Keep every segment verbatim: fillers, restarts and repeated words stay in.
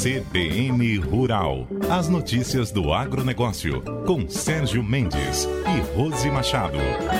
C B N Rural. As notícias do agronegócio, com Sérgio Mendes e Rose Machado.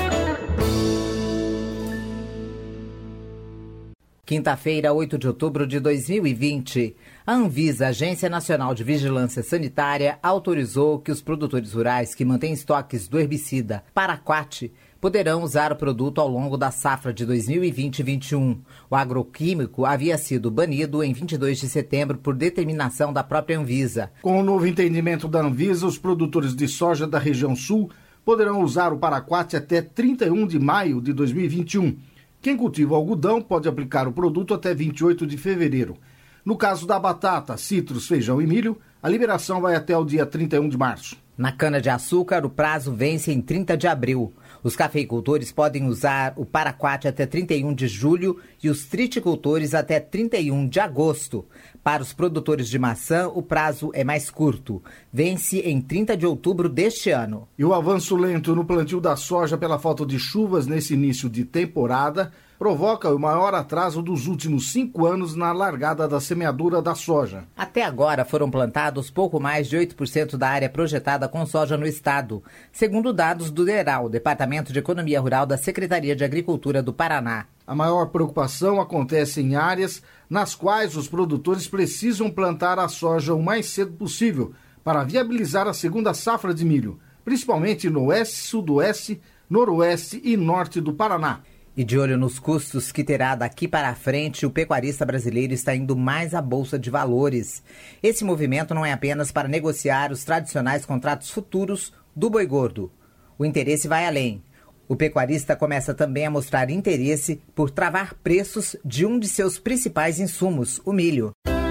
Quinta-feira, oito de outubro de dois mil e vinte, a Anvisa, Agência Nacional de Vigilância Sanitária, autorizou que os produtores rurais que mantêm estoques do herbicida Paraquat poderão usar o produto ao longo da safra de dois mil e vinte e vinte e um. O agroquímico havia sido banido em vinte e dois de setembro por determinação da própria Anvisa. Com o novo entendimento da Anvisa, os produtores de soja da região sul poderão usar o Paraquat até trinta e um de maio de dois mil e vinte e um. Quem cultiva algodão pode aplicar o produto até vinte e oito de fevereiro. No caso da batata, citros, feijão e milho, a liberação vai até o dia trinta e um de março. Na cana-de-açúcar, o prazo vence em trinta de abril. Os cafeicultores podem usar o Paraquat até trinta e um de julho e os triticultores até trinta e um de agosto. Para os produtores de maçã, o prazo é mais curto. Vence em trinta de outubro deste ano. E o avanço lento no plantio da soja pela falta de chuvas nesse início de temporada provoca o maior atraso dos últimos cinco anos na largada da semeadura da soja. Até agora foram plantados pouco mais de oito por cento da área projetada com soja no estado, segundo dados do DERAL, Departamento de Economia Rural da Secretaria de Agricultura do Paraná. A maior preocupação acontece em áreas nas quais os produtores precisam plantar a soja o mais cedo possível para viabilizar a segunda safra de milho, principalmente no oeste, sudoeste, noroeste e norte do Paraná. E de olho nos custos que terá daqui para frente, o pecuarista brasileiro está indo mais à Bolsa de Valores. Esse movimento não é apenas para negociar os tradicionais contratos futuros do boi gordo. O interesse vai além. O pecuarista começa também a mostrar interesse por travar preços de um de seus principais insumos, o milho.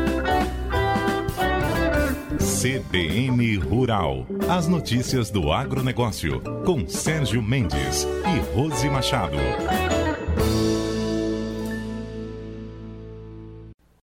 C B N Rural. As notícias do agronegócio, com Sérgio Mendes e Rose Machado.